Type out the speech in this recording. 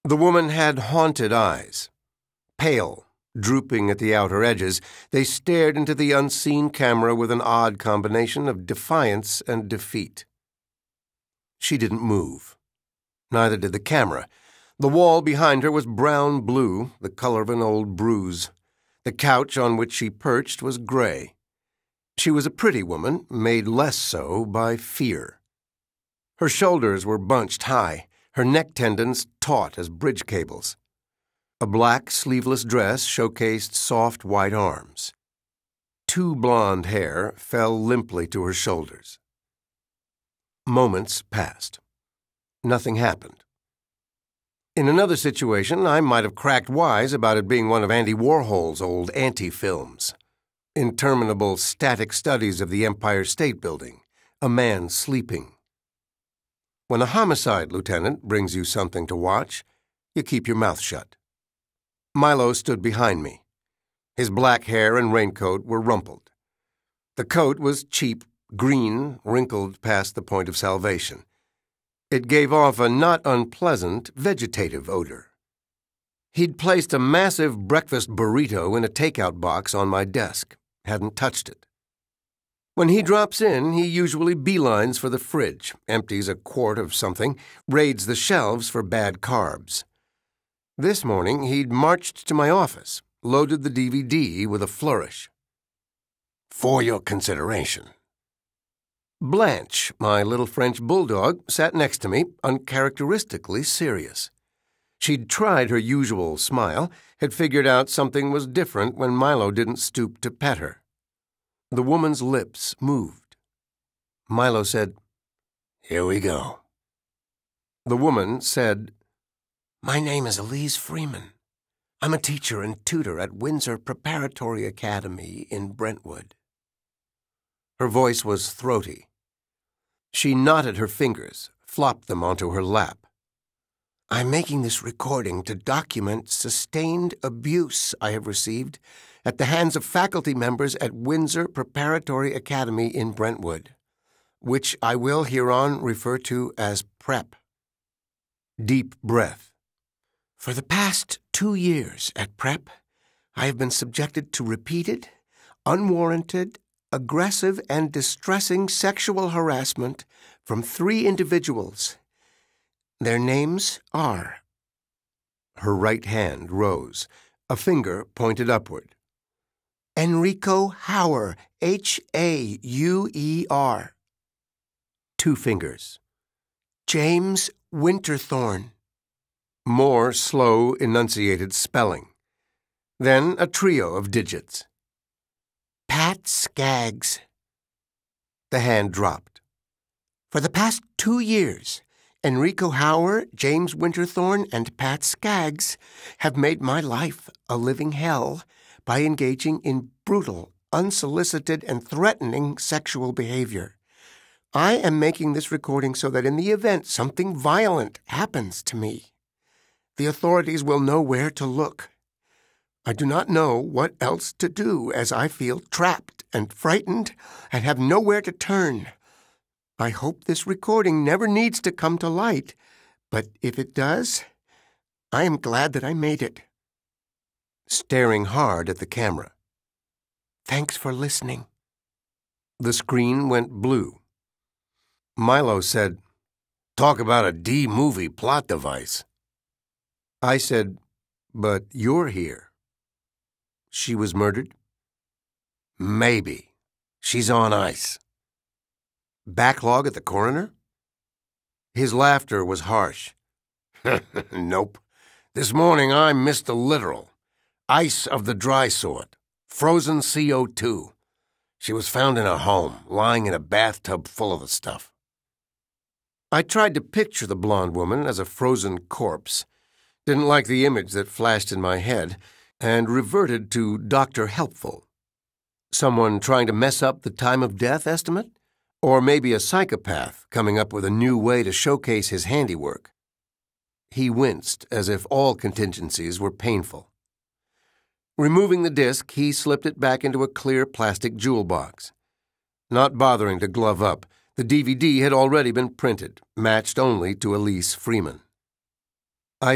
The woman had haunted eyes. Pale, drooping at the outer edges, they stared into the unseen camera with an odd combination of defiance and defeat. She didn't move. Neither did the camera. The wall behind her was brown-blue, the color of an old bruise. The couch on which she perched was gray. She was a pretty woman, made less so by fear. Her shoulders were bunched high, her neck tendons taut as bridge cables. A black, sleeveless dress showcased soft white arms. Two blonde hair fell limply to her shoulders. Moments passed. Nothing happened. In another situation, I might have cracked wise about it being one of Andy Warhol's old anti-films. Interminable static studies of the Empire State Building, a man sleeping. When a homicide lieutenant brings you something to watch, you keep your mouth shut. Milo stood behind me. His black hair and raincoat were rumpled. The coat was cheap, green, wrinkled past the point of salvation. It gave off a not unpleasant vegetative odor. He'd placed a massive breakfast burrito in a takeout box on my desk, hadn't touched it. When he drops in, he usually beelines for the fridge, empties a quart of something, raids the shelves for bad carbs. This morning, he'd marched to my office, loaded the DVD with a flourish. "For your consideration." Blanche, my little French bulldog, sat next to me, uncharacteristically serious. She'd tried her usual smile, had figured out something was different when Milo didn't stoop to pet her. The woman's lips moved. Milo said, "Here we go." The woman said, "My name is Elise Freeman. I'm a teacher and tutor at Windsor Preparatory Academy in Brentwood." Her voice was throaty. She knotted her fingers, flopped them onto her lap. "I'm making this recording to document sustained abuse I have received at the hands of faculty members at Windsor Preparatory Academy in Brentwood, which I will hereon refer to as PrEP." Deep breath. "For the past 2 years at PrEP, I have been subjected to repeated, unwarranted, aggressive and distressing sexual harassment from 3 individuals. Their names are—" Her right hand rose. A finger pointed upward. "Enrico Hauer, Hauer. 2 fingers. James Winterthorn." More slow, enunciated spelling. Then a trio of digits. "Pat Skaggs." The hand dropped. "For the past 2 years, Enrico Hauer, James Winterthorn, and Pat Skaggs have made my life a living hell by engaging in brutal, unsolicited, and threatening sexual behavior. I am making this recording so that in the event something violent happens to me, the authorities will know where to look. I do not know what else to do, as I feel trapped and frightened and have nowhere to turn. I hope this recording never needs to come to light, but if it does, I am glad that I made it." Staring hard at the camera. "Thanks for listening." The screen went blue. Milo said, "Talk about a D-movie plot device." I said, "But you're here." "She was murdered?" "Maybe. She's on ice." "Backlog at the coroner?" His laughter was harsh. "Nope. This morning I missed the literal. Ice of the dry sort. Frozen CO2. She was found in a home, lying in a bathtub full of the stuff." I tried to picture the blonde woman as a frozen corpse, didn't like the image that flashed in my head, and reverted to Dr. Helpful. Someone trying to mess up the time of death estimate? Or maybe a psychopath coming up with a new way to showcase his handiwork. He winced as if all contingencies were painful. Removing the disc, he slipped it back into a clear plastic jewel box. Not bothering to glove up, the DVD had already been printed, matched only to Elise Freeman.